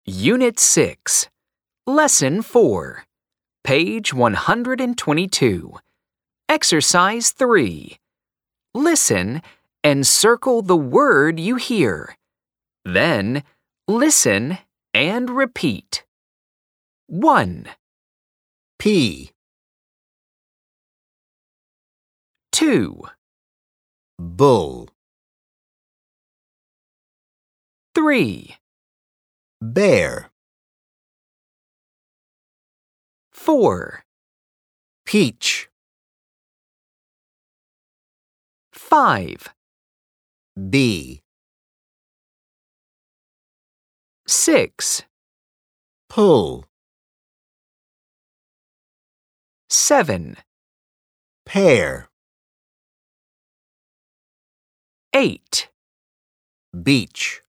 Unit 6, Lesson 4, page 122. Exercise 3. Listen and circle the word you hear. Then, listen and repeat. 1, Pea, 2, bull, 3, bear, 4, peach, 5, bee, 6, pull, 7, pear, 8, beach.